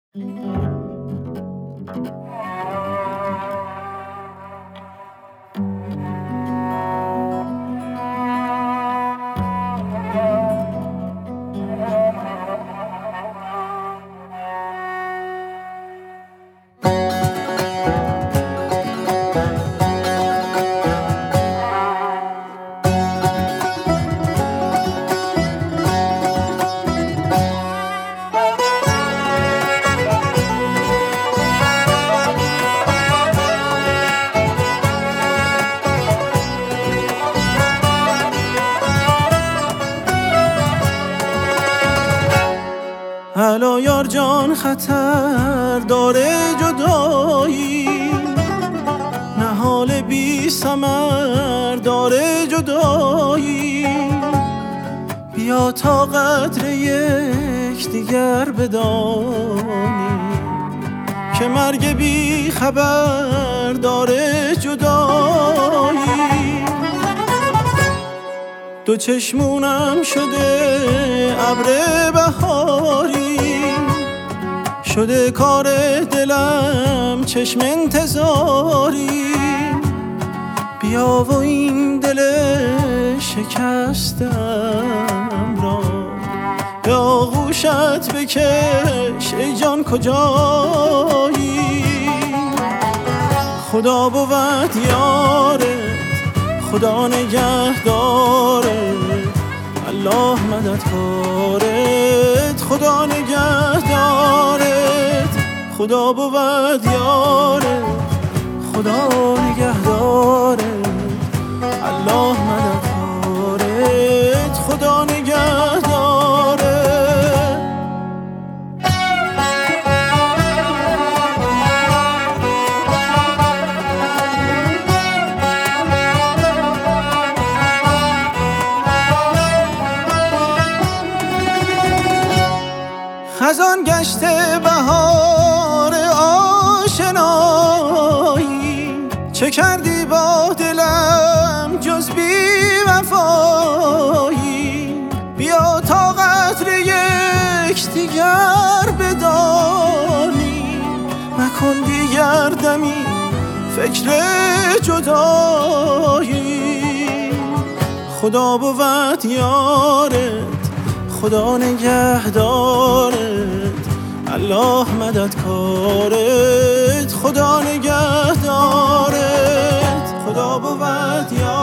هلا یار جان، خطر داره جدایی، نهال بی ثمر داره جدایی. بیا تا قدر یک دیگر بدانی که مرگ بی خبر داره جدایی. دو چشمونم شده ابر بهاری، شده کار دلم چشم انتظاری. بیا و این دل شکستم را به آغوشت بکش ای جان کجایی. خدا بود یارت، خدا نگهدارت، الله مددکارت. خدا نگهدارت، خدا بود یارت، خدا نگهدارت، الله مددکارت. خدا نگهدارت. خزان گشته بهار آشنایی، چه کردی با دلم جز بی وفایی. بیا تا قدر یک دیگر بدانی، مکن دیگر دمی فکر جدایی. خدا بود یارت، خدا نگهدارت، الله مددکارت. خدا نگهدارت، خدا بود یارت.